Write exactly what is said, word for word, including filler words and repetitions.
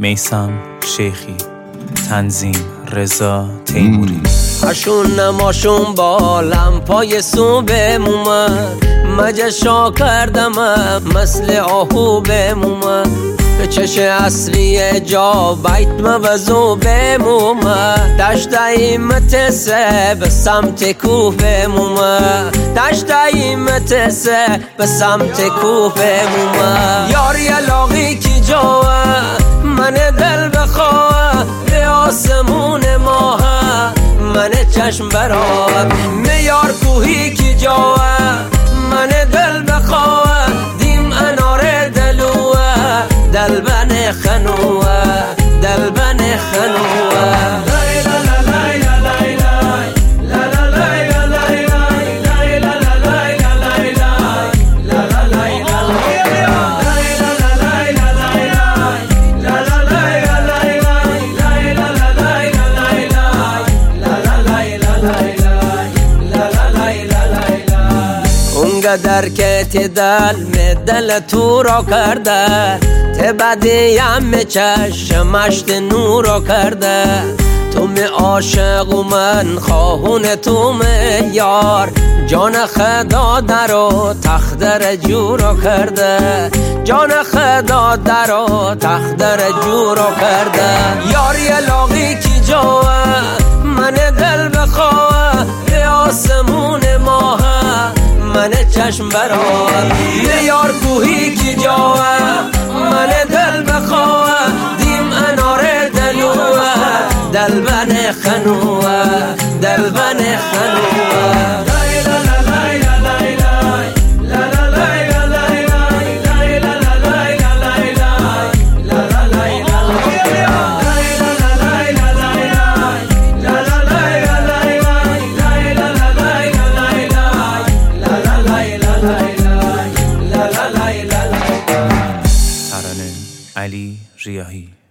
میثم شیخی، تنظیم رضا تیموری. هشون نماشون با لمپای صبح مومد، مجشا کردم مثل آهو بمومد. به چش اصلی جا بیت موزو بمومد، دشت ایمت سه به سمت کوه بمومد، دشت ایمت سه به سمت کوه بمومد. یار یلاقی کی جاوه من دل بخواه، به آسمون ماه من چشم برات. میار کوهی کی جاوه من دل بخواه، دیم انار دلوه دلبن خنوه دلبن خنوه. اونقدر که تی دل می دل تو را کرده، تی بدیم چشمش نور را کرده. تو می عاشق و من خواهون تو می یار، جان خدا در و تخت در جو را کرده، جان خدا در و تخت در جو را کرده. یار یلاقی کی جاوه من دل بخواه، به آسمون ماه من چشم برات. یار کوهی کی جاوه من دل بخواه، دیم انار دلوه دلبن خنوه دلبن خنوه. علی ریاحی.